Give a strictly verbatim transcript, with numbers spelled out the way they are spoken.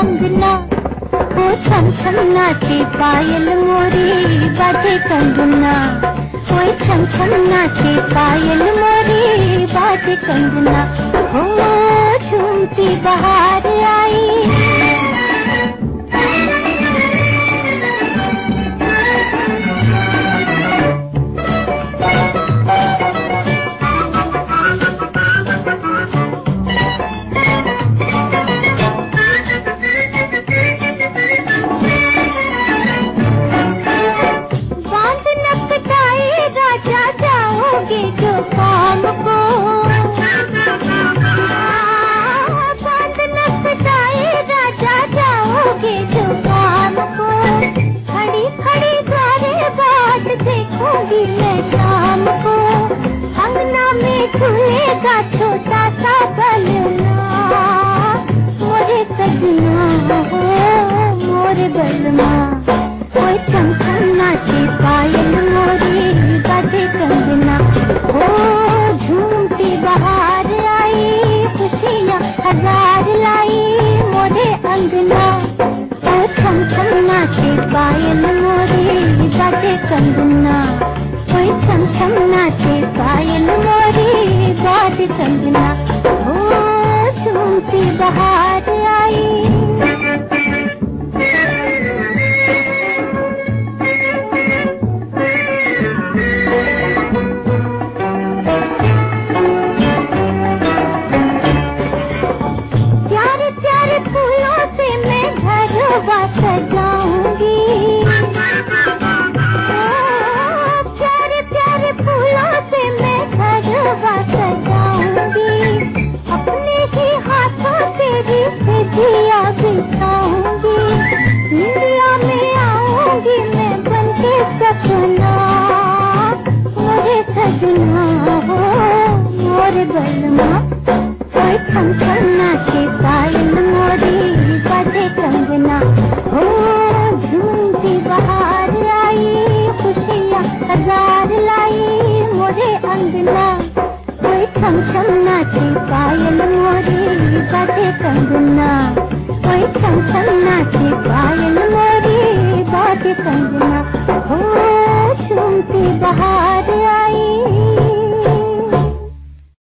अंगना, वो छम छम नाचे पायल मोरी बाजे कंगना, कोई छम छम नाचे पायल मोरी बाजे कंगना। हो झूमती बहार आई, मैं शाम को अंगना में झूलेगा छोटा सा बलना, मोरे सजना हो मोरे बलमा, कोई छम छम नाचे पायल मोरी बाजे कंगना। हो झूमती बहार आई, खुशियाँ हजार लाई मोरे अंगना, ओ छम छम नाचे पायल मोरी बाजे कंगना, कोई छम छम नाचे पायल मोरी बाजे कंगना। हो झूमती बहार आई, प्यारे प्यारे फूलों से मैं घरवा सजाऊंगी, सजाऊंगी अपने ही हाथों से भी सजिया बिछाऊंगी, निंदिया में आऊंगी मैं बन के सपना, मोरे सजना हो मोरे बलमा, कोई छम छम नाचे पायल मोरी बाजे कंगना। हो झूमती बहार आई, खुशियाँ हजार लाई मोरे अंगना, कोई छम छम नाचे पायल मोरी बाजे कंगना, कोई छम छम नाचे पायल मोरी बाजे कंगना। हो झूमती बहार